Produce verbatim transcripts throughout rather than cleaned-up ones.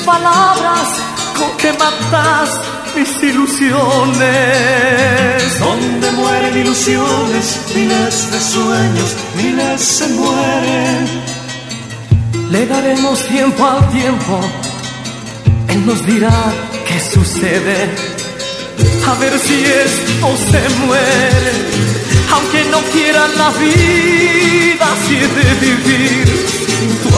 palabras con que matas mis ilusiones. Donde mueren ilusiones, miles de sueños, miles se mueren. Le daremos tiempo al tiempo, él nos dirá qué sucede. A ver si esto se muere, aunque no quiera la vida, si he de vivir sin tu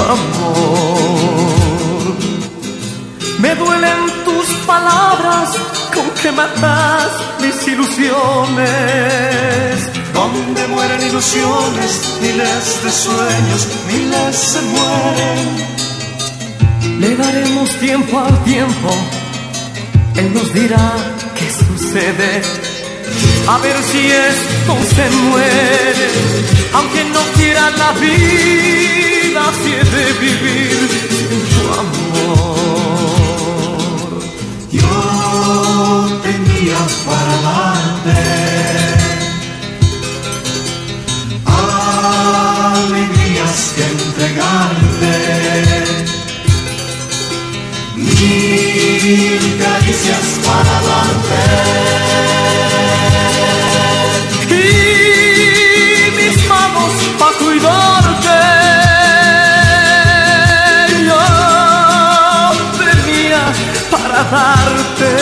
amor. Me duelen tus palabras con que matas mis ilusiones. Donde mueren ilusiones, miles de sueños, miles se mueren. Le daremos tiempo al tiempo, él nos dirá qué sucede. A ver si esto se muere, aunque no quiera la vida, si he de vivir sin tu amor. Yo tenía para darte alegrías que entregarte, mil caricias para darte y mis manos para cuidarte. Yo tenía para darte.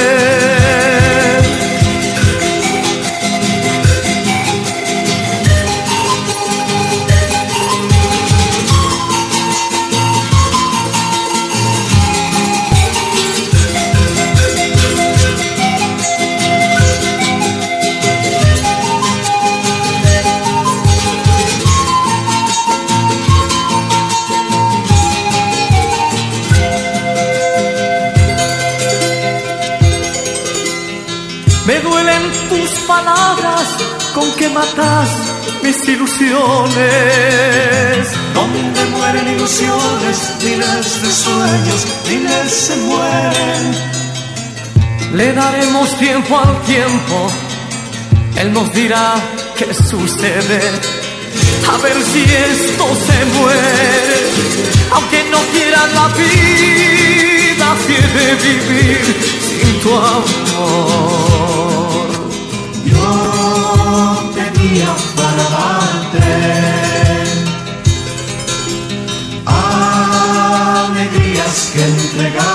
Me duelen tus palabras con que matas mis ilusiones. Donde mueren ilusiones, miles de sueños, miles se mueren. Le daremos tiempo al tiempo, él nos dirá qué sucede. A ver si esto se muere, aunque no quiera la vida, si he de vivir sin tu amor. Yo tenía para darte alegrías que entregar.